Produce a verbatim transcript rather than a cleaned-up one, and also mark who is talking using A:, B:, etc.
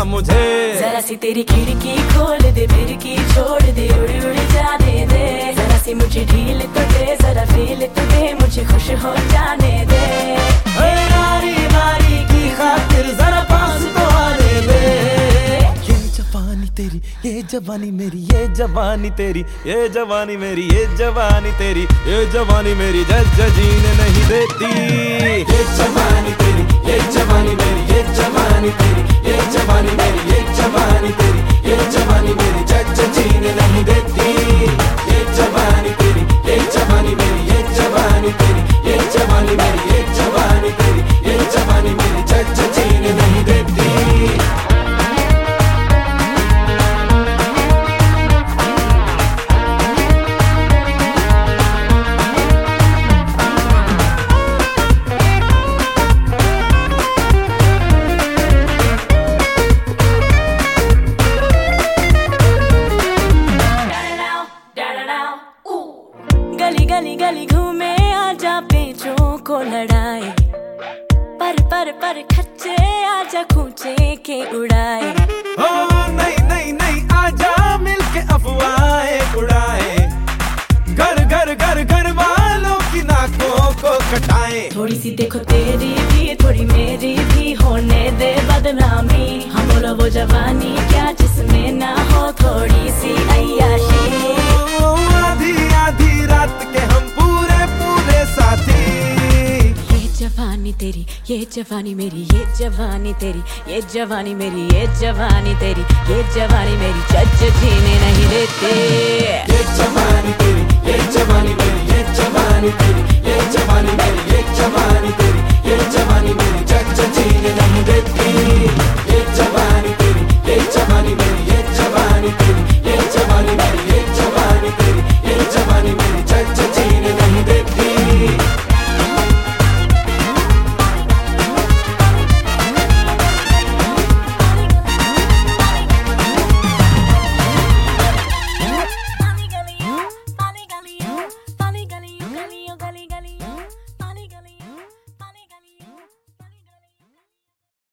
A: मुझे।
B: जरा सी तेरी खिड़की खोल दे, खिड़की छोड़ दे, उड़ उड़ जाने दे। जरा सी मुझे ढील तो दे, जरा फील तो दे, मुझे खुश हो जाने दे।
A: यारी नारी की खातिर जरा पास तो आने दे। ये जवानी तेरी, ये जवानी मेरी, ये जवानी तेरी, ये जवानी मेरी, ये जवानी तेरी, ये जवानी मेरी जज जीने नहीं देती। ये जवानी तेरी, ये जवानी मेरी, ये जवानी तेरी, ये जवानी मेरी, ये जवानी तेरी, ये जवानी मेरी जज जीने नहीं देती। ये जवानी तेरी, ये जवानी मेरी, ये जवानी तेरी, ये जवानी मेरी, ये जवानी तेरी, ये जवानी मेरी जज जीने नहीं देती।
B: गली गली गली घूमे आजा पेचों को लड़ाए, पर पर पर खच्चे आजा खूंचे के उड़ाए।
A: ओ नहीं नहीं नहीं आजा मिलके अफवाहें उड़ाए, घर घर घर घर वालों की नाकों को कटाए।
B: थोड़ी सी देखो तेरी भी, थोड़ी मेरी भी, होने दे बदनामी। हम बोलो वो जवानी क्या जिसमें ना हो थोड़ी सी अय्याशी।
A: आधी आधी रात के हम पूरे पूरे साथी।
B: ये जवानी तेरी, ये जवानी मेरी, ये जवानी तेरी, ये जवानी मेरी, ये जवानी तेरी, ये जवानी मेरी जज जीने नहीं देते।
A: ये जवानी तेरी, ये जवानी मेरी, ये जवानी तेरी, ये जवानी मेरी, ये जवानी तेरी, ये जवानी मेरी जज जीने